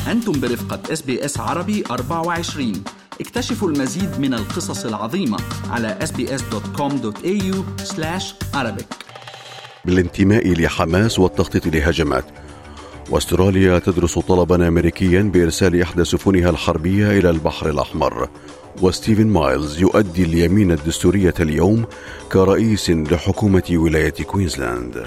أنتم برفقة SBS عربي 24. اكتشفوا المزيد من القصص العظيمة على sbs.com.au/arabic. بالانتماء لحماس والتخطيط لهجمات. واستراليا تدرس طلبا أمريكيا بإرسال إحدى سفنها الحربية إلى البحر الأحمر. وستيفن مايلز يؤدي اليمين الدستورية اليوم كرئيس لحكومة ولاية كوينزلاند.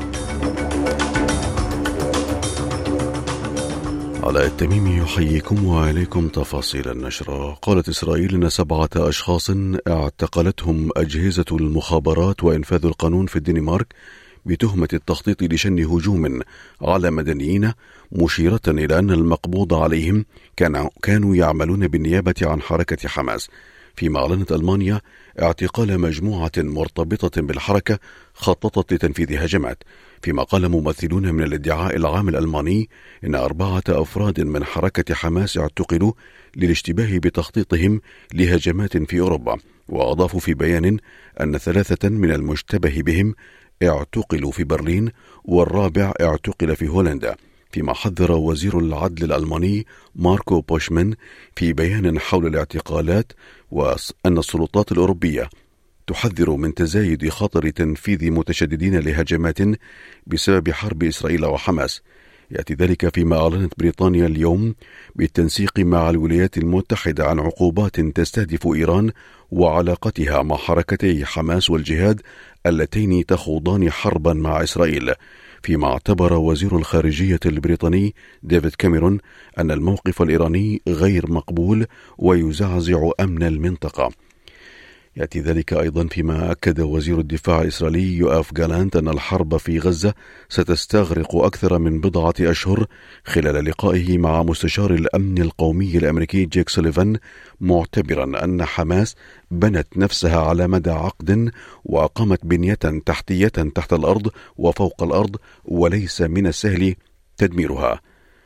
علاء التميمي يحييكم وعليكم تفاصيل النشرة. قالت إسرائيل أن 7 أشخاص اعتقلتهم أجهزة المخابرات وإنفاذ القانون في الدنمارك بتهمة التخطيط لشن هجوم على مدنيين، مشيرة إلى أن المقبوض عليهم كانوا يعملون بالنيابة عن حركة حماس، فيما أعلنت ألمانيا اعتقال مجموعة مرتبطة بالحركة خططت لتنفيذ هجمات، فيما قال ممثلون من الادعاء العام الألماني إن 4 أفراد من حركة حماس اعتقلوا للاشتباه بتخطيطهم لهجمات في أوروبا. وأضافوا في بيان أن 3 من المشتبه بهم اعتقلوا في برلين والرابع اعتقل في هولندا، فيما حذر وزير العدل الألماني ماركو بوشمان في بيان حول الاعتقالات وأن السلطات الأوروبية تحذر من تزايد خطر تنفيذ متشددين لهجمات بسبب حرب إسرائيل وحماس. يأتي ذلك فيما أعلنت بريطانيا اليوم بالتنسيق مع الولايات المتحدة عن عقوبات تستهدف إيران وعلاقتها مع حركتي حماس والجهاد اللتين تخوضان حربا مع إسرائيل، فيما اعتبر وزير الخارجية البريطاني ديفيد كاميرون أن الموقف الإيراني غير مقبول ويزعزع أمن المنطقة. يأتي ذلك أيضا فيما أكد وزير الدفاع الإسرائيلي يوآف جالانت أن الحرب في غزة ستستغرق أكثر من 10 أشهر، خلال لقائه مع مستشار الأمن القومي الأمريكي جيك سوليفان، معتبرا أن حماس بنت نفسها على مدى عقد وأقامت بنية تحتية تحت الأرض وفوق الأرض، وليس من السهل تدميرها.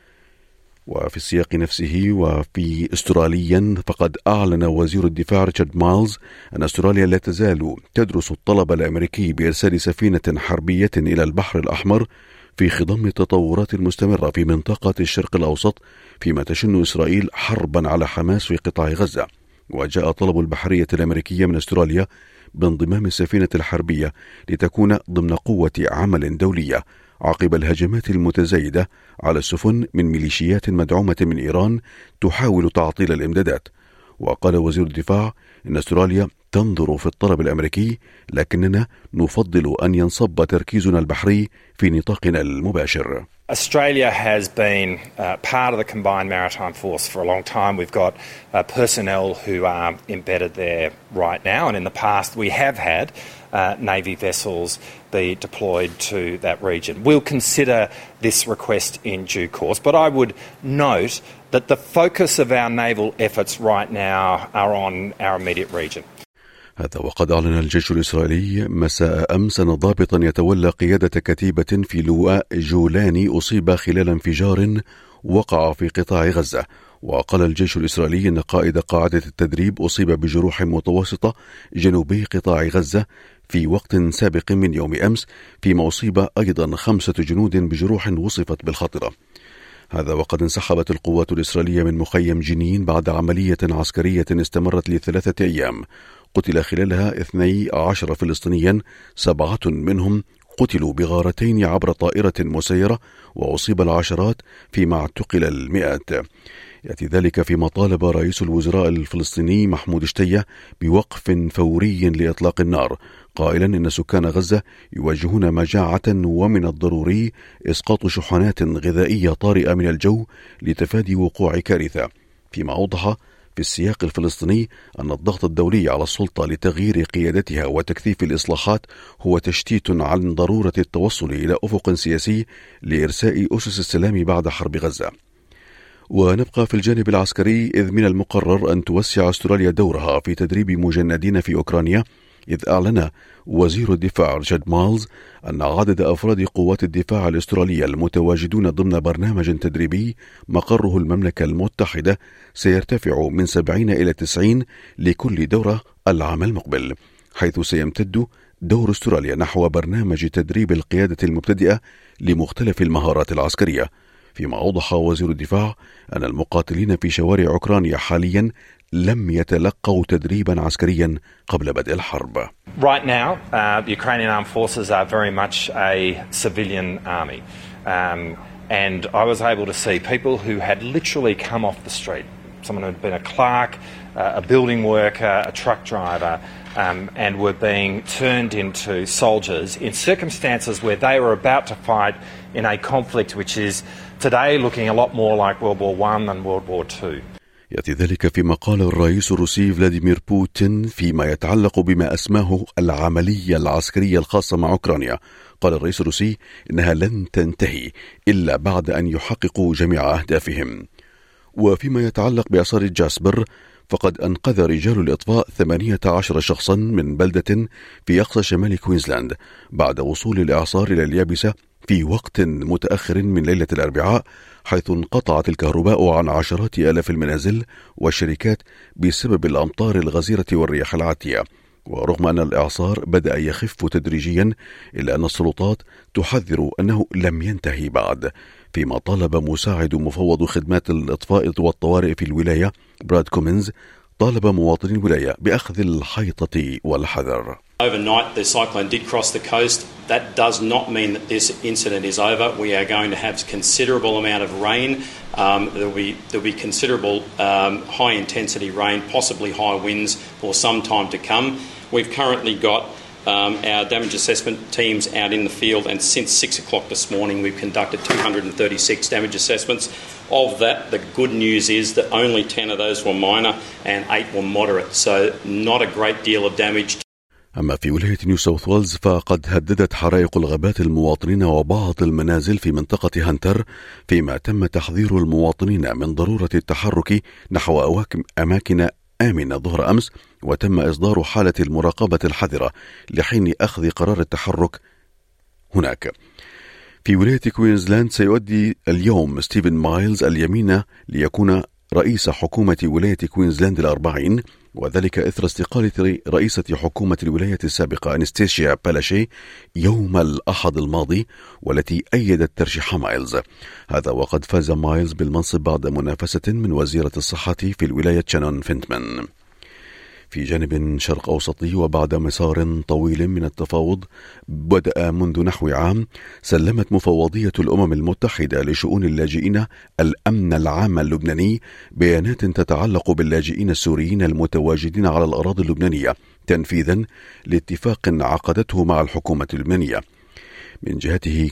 وفي السياق نفسه وفي استراليا، فقد أعلن وزير الدفاع ريتشارد مايلز أن استراليا لا تزال تدرس الطلب الأمريكي بإرسال سفينة حربية إلى البحر الأحمر في خضم التطورات المستمرة في منطقة الشرق الأوسط، فيما تشن إسرائيل حربا على حماس في قطاع غزة. وجاء طلب البحرية الأمريكية من استراليا بانضمام السفينة الحربية لتكون ضمن قوة عمل دولية عقب الهجمات المتزايدة على السفن من ميليشيات مدعومة من إيران تحاول تعطيل الإمدادات. وقال وزير الدفاع إن استراليا تنظر في الطلب الأمريكي، لكننا نفضل أن ينصب تركيزنا البحري في نطاقنا المباشر. Australia has been part of the Combined Maritime Force for a long time. We've got personnel who are embedded there right now, and in the past we have had Navy vessels be deployed to that region. We'll consider this request in due course, but I would note that the focus of our naval efforts right now are on our immediate region. هذا وقد أعلن الجيش الإسرائيلي مساء أمس أن ضابطا يتولى قيادة كتيبة في لواء جولاني أصيب خلال انفجار وقع في قطاع غزة. وقال الجيش الإسرائيلي أن قائد قاعدة التدريب أصيب بجروح متوسطة جنوبي قطاع غزة في وقت سابق من يوم أمس، فيما أصيب أيضا 5 جنود بجروح وصفت بالخطرة. هذا وقد انسحبت القوات الإسرائيلية من مخيم جنين بعد عملية عسكرية استمرت ل3 أيام قتل خلالها 12 فلسطينيا، 7 منهم قتلوا بغارتين عبر طائرة مسيرة، وأصيب العشرات فيما اعتقل المئات. يأتي ذلك فيما طالب رئيس الوزراء الفلسطيني محمود شتية بوقف فوري لإطلاق النار، قائلا إن سكان غزة يواجهون مجاعة ومن الضروري إسقاط شحنات غذائية طارئة من الجو لتفادي وقوع كارثة. فيما أوضح في السياق الفلسطيني أن الضغط الدولي على السلطة لتغيير قيادتها وتكثيف الإصلاحات هو تشتيت عن ضرورة التوصل إلى أفق سياسي لإرساء أسس السلام بعد حرب غزة. ونبقى في الجانب العسكري، إذ من المقرر أن توسع أستراليا دورها في تدريب مجندين في أوكرانيا، إذ أعلن وزير الدفاع ريتشارد مايلز أن عدد أفراد قوات الدفاع الأسترالية المتواجدون ضمن برنامج تدريبي مقره المملكة المتحدة سيرتفع من 70 إلى 90 لكل دورة العام المقبل، حيث سيمتد دور أستراليا نحو برنامج تدريب القيادة المبتدئة لمختلف المهارات العسكرية. فيما أوضح وزير الدفاع أن المقاتلين في شوارع أوكرانيا حاليا لم يتلقوا تدريبا عسكريا قبل بدء الحرب. Right now, the Ukrainian armed forces are very much a civilian army. And I was able to see people who had literally come off the street. Someone who had been a clerk, a building worker, a truck driver, and were being turned into soldiers in circumstances where they were about to fight in a conflict which is today looking a lot more like World War I than World War II. يأتي ذلك فيما قال الرئيس الروسي فلاديمير بوتين فيما يتعلق بما أسماه العملية العسكرية الخاصة مع أوكرانيا. قال الرئيس الروسي إنها لن تنتهي إلا بعد أن يحققوا جميع أهدافهم. وفيما يتعلق بإعصار جاسبر فقد أنقذ رجال الإطفاء 18 شخصا من بلدة في أقصى شمال كوينزلاند بعد وصول الإعصار إلى اليابسة في وقت متأخر من ليلة الأربعاء، حيث انقطعت الكهرباء عن عشرات آلاف المنازل والشركات بسبب الأمطار الغزيرة والرياح العاتية. ورغم أن الإعصار بدأ يخف تدريجيا إلا أن السلطات تحذر أنه لم ينتهي بعد، فيما طالب مساعد مفوض خدمات الإطفاء والطوارئ في الولاية براد كومينز طالب مواطني الولاية بأخذ الحيطة والحذر. Overnight, the cyclone did cross the coast. That does not mean that this incident is over. We are going to have considerable amount of rain. There'll be considerable high-intensity rain, possibly high winds for some time to come. We've currently got our damage assessment teams out in the field, and since 6 o'clock this morning, we've conducted 236 damage assessments. Of that, the good news is that only 10 of those were minor and 8 were moderate, so not a great deal of damage. أما في ولاية نيو ساوث ويلز فقد هددت حرائق الغابات المواطنين وبعض المنازل في منطقة هانتر، فيما تم تحذير المواطنين من ضرورة التحرك نحو أماكن آمنة ظهر أمس، وتم إصدار حالة المراقبة الحذرة لحين أخذ قرار التحرك هناك. في ولاية كوينزلاند سيؤدي اليوم ستيفن مايلز اليمين ليكون رئيس حكومة ولاية كوينزلاند 40، وذلك إثر استقالة رئيسة حكومة الولاية السابقة أنستيشيا بالاشي يوم الأحد الماضي، والتي أيدت ترشيح مايلز. هذا وقد فاز مايلز بالمنصب بعد منافسة من وزيرة الصحة في الولاية شانون فينتمان. في جانب شرق أوسطي، وبعد مسار طويل من التفاوض بدأ منذ نحو عام، سلمت مفوضية الأمم المتحدة لشؤون اللاجئين الأمن العام اللبناني بيانات تتعلق باللاجئين السوريين المتواجدين على الأراضي اللبنانية تنفيذا لاتفاق عقدته مع الحكومة اللبنانية. من جهته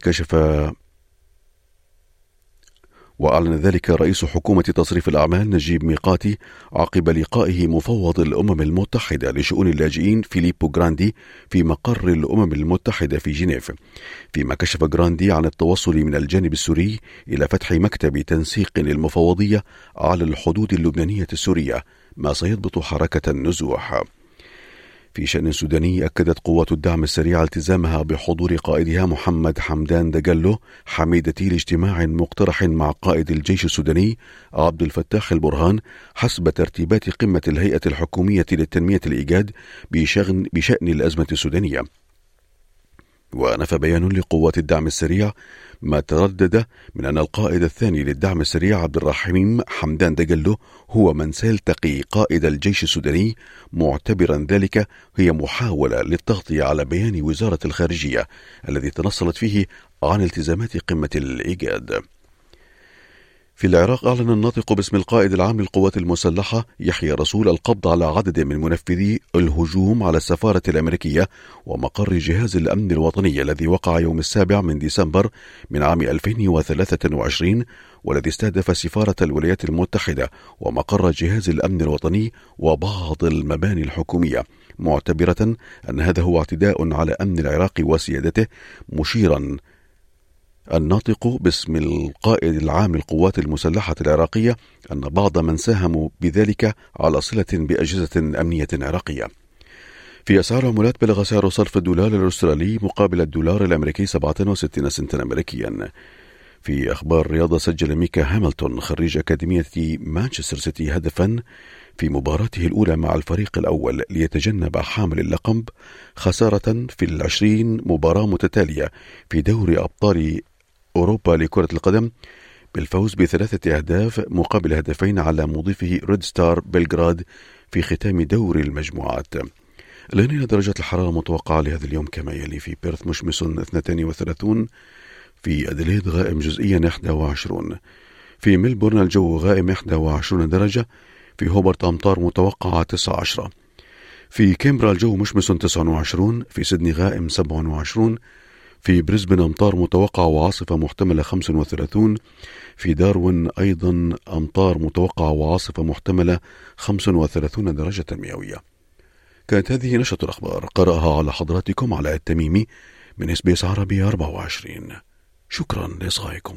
وأعلن ذلك رئيس حكومة تصريف الأعمال نجيب ميقاتي عقب لقائه مفوض الأمم المتحدة لشؤون اللاجئين فيليبو غراندي في مقر الأمم المتحدة في جنيف، فيما كشف غراندي عن التوصل من الجانب السوري إلى فتح مكتب تنسيق للمفوضية على الحدود اللبنانية السورية، ما سيضبط حركة النزوح. في شأن سوداني، أكدت قوات الدعم السريع التزامها بحضور قائدها محمد حمدان دجلو حميدتي لاجتماع مقترح مع قائد الجيش السوداني عبد الفتاح البرهان حسب ترتيبات قمة الهيئة الحكومية للتنمية الإيجاد بشأن الأزمة السودانية. ونفى بيان لقوات الدعم السريع ما تردد من أن القائد الثاني للدعم السريع عبد الرحيم حمدان دجلو هو من سيلتقي قائد الجيش السوداني، معتبرا ذلك هي محاولة للتغطية على بيان وزارة الخارجية الذي تنصلت فيه عن التزامات قمة الإيجاد. في العراق، أعلن الناطق باسم القائد العام للقوات المسلحة يحيى رسول القبض على عدد من منفذي الهجوم على السفارة الأمريكية ومقر جهاز الأمن الوطني الذي وقع يوم 7 ديسمبر من عام 2023، والذي استهدف سفارة الولايات المتحدة ومقر جهاز الأمن الوطني وبعض المباني الحكومية، معتبرة أن هذا هو اعتداء على أمن العراق وسيادته، مشيرا الناطق باسم القائد العام للقوات المسلحة العراقية أن بعض من ساهموا بذلك على صلة بأجهزة أمنية عراقية. في أسعار عملات، بلغ سعر صرف الدولار الأسترالي مقابل الدولار الأمريكي 67 سنتا أمريكيا. في أخبار الرياضة، سجل ميكا هاملتون خريج أكاديمية مانشستر سيتي هدفا في مباراته الأولى مع الفريق الأول ليتجنب حامل اللقب خسارة في 20 مباراة متتالية في دوري أبطال أوروبا لكرة القدم بالفوز ب3 أهداف مقابل هدفين على مضيفه ريد ستار بلغراد في ختام دور المجموعات. الآن درجات الحرارة المتوقعة لهذا اليوم كما يلي: في بيرث مشمس 32، في أديليد غائم جزئيا 21، في ملبورن الجو غائم 21 درجة، في هوبرت أمطار متوقعة 19، في كامبرا الجو مشمس 29، في سيدني غائم 27، في بريسبن أمطار متوقعة وعاصفة محتملة 35، في داروين أيضا أمطار متوقعة وعاصفة محتملة 35 درجة مئوية. كانت هذه نشرة الأخبار قرأها على حضراتكم علاء التميمي من SBS عربي 24. شكرا لإصغائكم.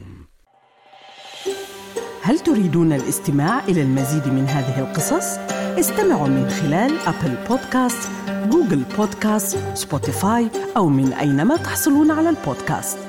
هل تريدون الاستماع إلى المزيد من هذه القصص؟ استمعوا من خلال أبل بودكاست، جوجل بودكاست، سبوتيفاي أو من أينما تحصلون على البودكاست.